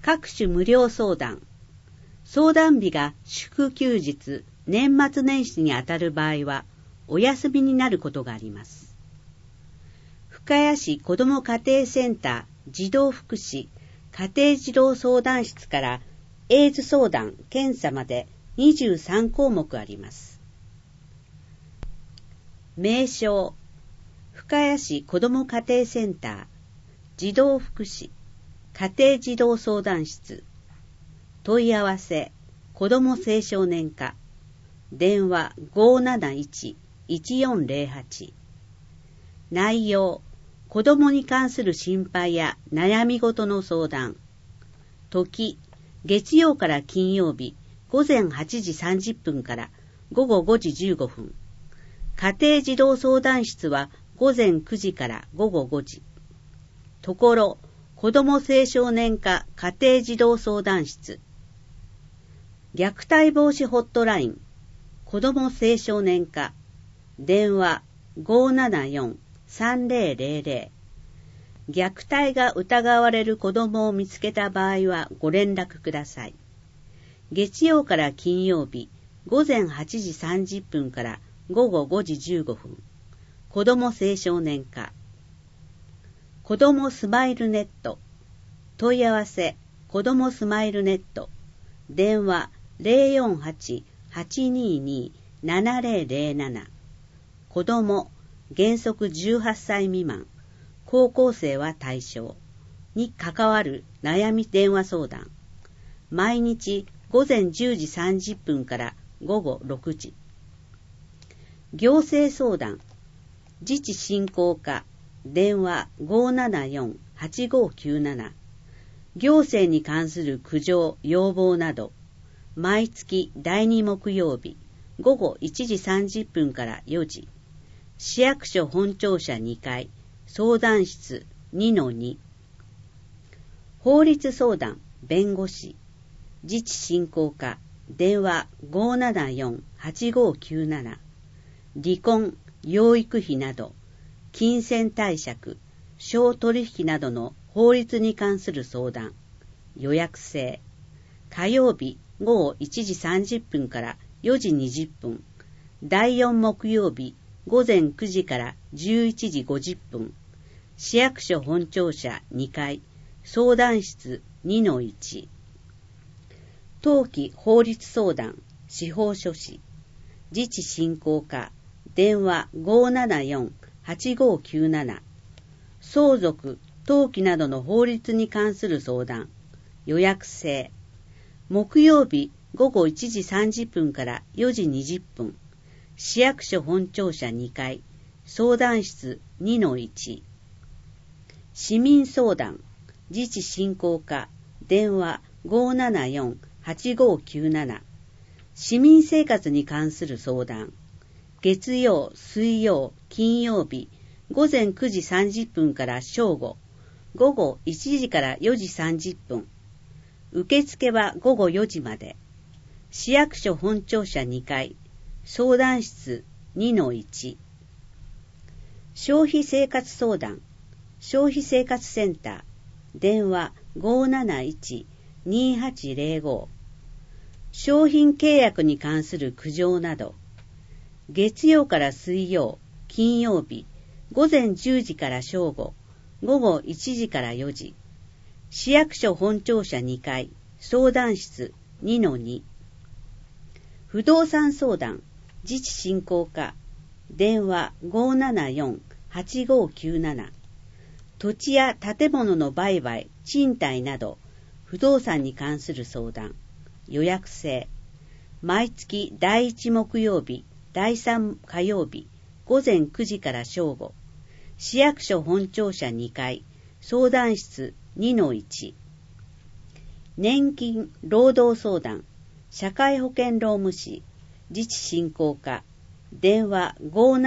各種無料相談。相談日が祝休日、年末年始にあたる場合は、お休みになることがあります。深谷市子ども家庭センター児童福祉家庭児童相談室からエイズ相談・検査まで23項目あります。名称、深谷市子ども家庭センター児童福祉家庭児童相談室。問い合わせ、子ども青少年課。電話 571-1408。内容、子どもに関する心配や悩み事の相談。時、月曜から金曜日、午前8時30分から午後5時15分。家庭児童相談室は午前9時から午後5時。ところ、子ども青少年課家庭児童相談室。虐待防止ホットライン、子ども青少年課。電話 574-3000。虐待が疑われる子どもを見つけた場合はご連絡ください。月曜から金曜日、午前8時30分から午後5時15分。子ども青少年課。子どもスマイルネット。問い合わせ、子どもスマイルネット。電話 048-822-7007。子ども、原則18歳未満、高校生は対象に関わる悩み電話相談。毎日午前10時30分から午後6時。行政相談、自治振興課。電話 574-8597。行政に関する苦情・要望など、毎月第2木曜日、午後1時30分から4時。市役所本庁舎2階、相談室 2-2。法律相談、弁護士。自治振興課。電話 574-8597。離婚、養育費など、金銭貸借、商取引などの法律に関する相談。予約制。火曜日午後1時30分から4時20分。第4木曜日午前9時から11時50分。市役所本庁舎2階、相談室 2-1。当期法律相談、司法書士。自治振興課。電話 574-8597。相続、登記などの法律に関する相談。予約制。木曜日午後1時30分から4時20分。市役所本庁舎2階、相談室 2-1。市民相談、自治振興課。電話 574-8597。市民生活に関する相談。月曜、水曜、金曜日、午前9時30分から正午、午後1時から4時30分。受付は午後4時まで。市役所本庁舎2階、相談室 2-1。消費生活相談、消費生活センター。電話 571-2805。商品契約に関する苦情など。月曜から水曜、金曜日、午前10時から正午、午後1時から4時。市役所本庁舎2階、相談室 2-2。不動産相談、自治振興課。電話 574-8597。土地や建物の売買、賃貸など、不動産に関する相談。予約制。毎月第1木曜日、第3火曜日、午前9時から正午。市役所本庁舎2階、相談室 2-1。年金、労働相談、社会保険労務士、自治振興課。電話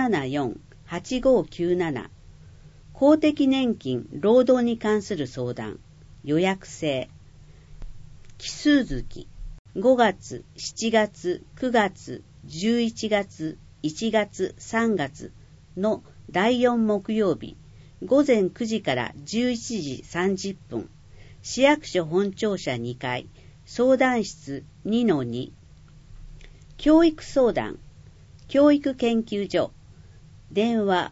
574-8597。公的年金、労働に関する相談。予約制。奇数月。5月、7月、9月、11月、1月、3月の第4木曜日、午前9時から11時30分。 市役所本庁舎2階、相談室 2-2。教育相談、教育研究所、電話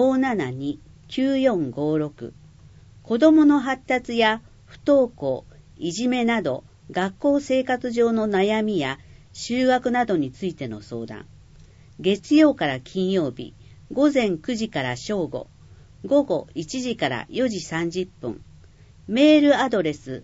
572-9456。子どもの発達や不登校、いじめなど学校生活上の悩みや就学などについての相談。月曜から金曜日、午前9時から正午、午後1時から4時30分。メールアドレス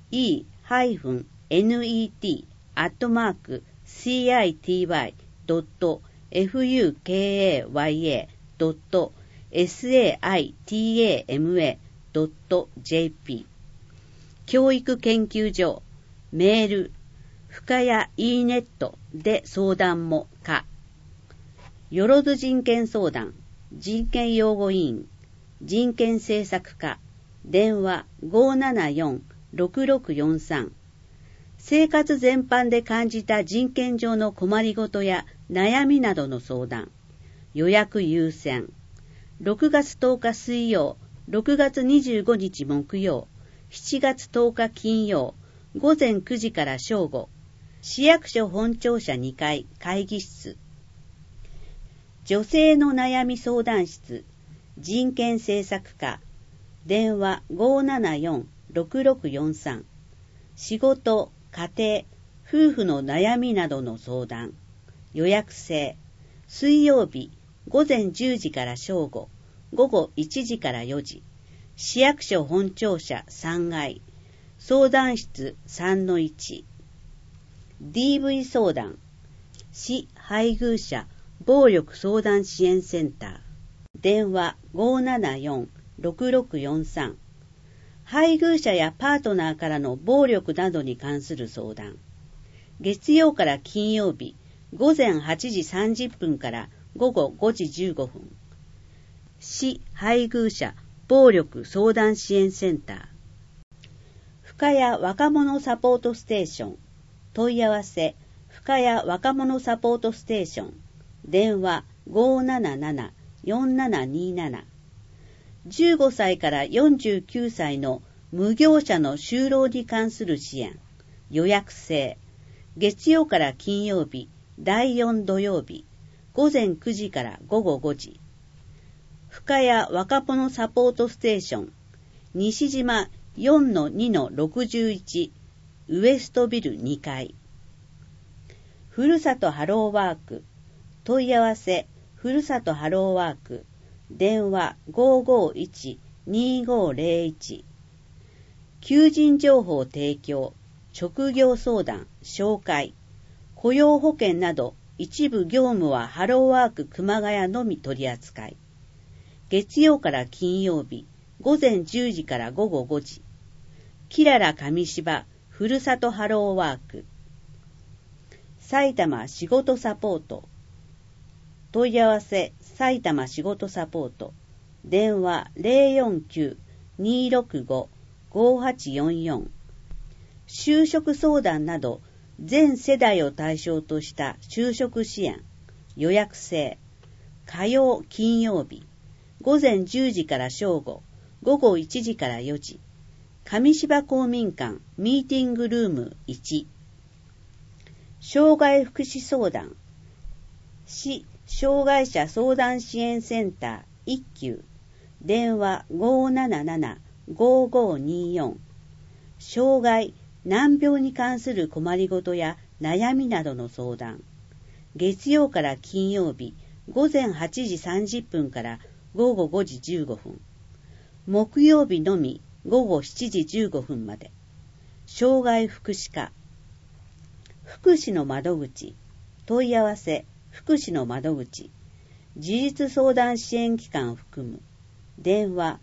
e-city.mark.city.fukuya.saitama.jp 教育研究所メール深谷 e ネットで相談もか。よろず人権相談人権擁護委員人権政策課電話 574-6643。生活全般で感じた人権上の困りごとや悩みなどの相談。予約優先。6月10日水曜、6月25日木曜、7月10日金曜、午前9時から正午。市役所本庁舎2階会議室。女性の悩み相談室人権政策課電話 574-6643。仕事、家庭、夫婦の悩みなどの相談。予約制。水曜日、午前10時から正午、午後1時から4時。市役所本庁舎3階。相談室 3-1。DV 相談。市配偶者暴力相談支援センター。電話 574-6643。配偶者やパートナーからの暴力などに関する相談。月曜から金曜日、午前8時30分から午後5時15分。市配偶者暴力相談支援センター。深谷若者サポートステーション。問い合わせ、深谷若者サポートステーション。電話 577-4727。15歳から49歳の無業者の就労に関する支援。予約制。月曜から金曜日、第4土曜日、午前9時から午後5時。深谷若者サポートステーション。西島 4-2-61 ウエストビル2階。ふるさとハローワーク。問い合わせ、ふるさとハローワーク。電話 551-2501。求人情報提供、職業相談、紹介、雇用保険など一部業務はハローワーク熊谷のみ取り扱い。月曜から金曜日、午前10時から午後5時。キララ上芝ふるさとハローワーク。埼玉仕事サポート。問い合わせ埼玉仕事サポート。電話 049-265-5844。就職相談など全世代を対象とした就職支援。予約制。火曜金曜日。午前10時から正午、午後1時から4時。上芝公民館ミーティングルーム1。障害福祉相談。市障害者相談支援センター1級。電話 577-5524。障害、難病に関する困りごとや悩みなどの相談。月曜から金曜日、午前8時30分から午後5時15分。木曜日のみ午後7時15分まで。障害福祉課。福祉の窓口。問い合わせ、福祉の窓口。自立相談支援機関を含む。電話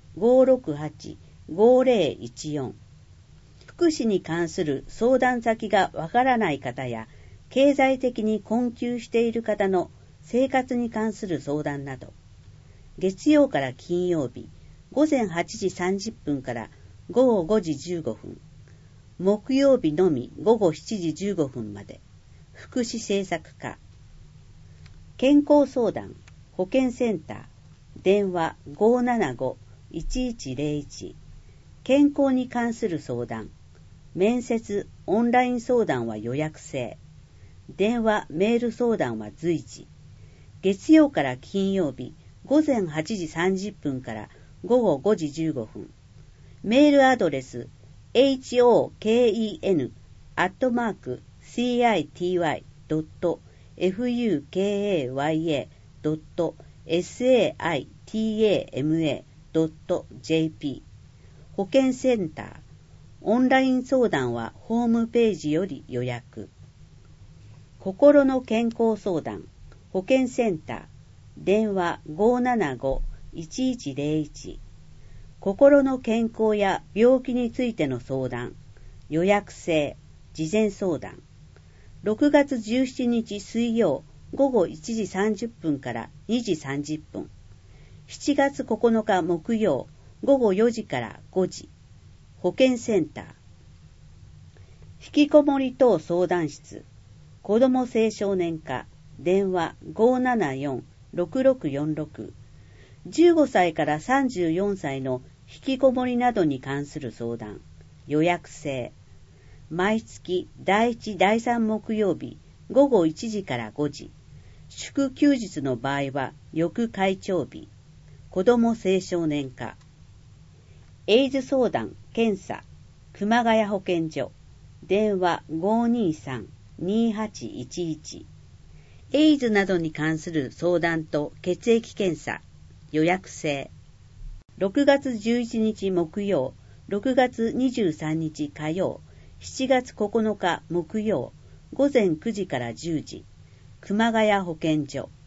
568-5014。福祉に関する相談先がわからない方や、経済的に困窮している方の生活に関する相談など。月曜から金曜日、午前8時30分から午後5時15分。木曜日のみ午後7時15分まで。福祉政策課。健康相談、保健センター。電話 575-1101。 健康に関する相談、面接、オンライン相談は予約制、電話、メール相談は随時、月曜から金曜日、午前8時30分から午後5時15分、メールアドレス、hoken@citya.fukaya.satama.jp 保健センター、オンライン相談はホームページより予約。心の健康相談、保健センター、電話 575-1101。心の健康や病気についての相談、予約制、事前相談。6月17日水曜午後1時30分から2時30分。7月9日木曜午後4時から5時。保健センター。引きこもり等相談室。子ども青少年課。電話 574-6646。15歳から34歳の引きこもりなどに関する相談。予約制。毎月第1、第3木曜日午後1時から5時。祝休日の場合は翌会長日。子ども青少年課。エイズ相談、検査。熊谷保健所。電話 523-2811。エイズなどに関する相談と血液検査。予約制。6月11日木曜、6月23日火曜、7月9日木曜、午前9時から10時。熊谷保健所。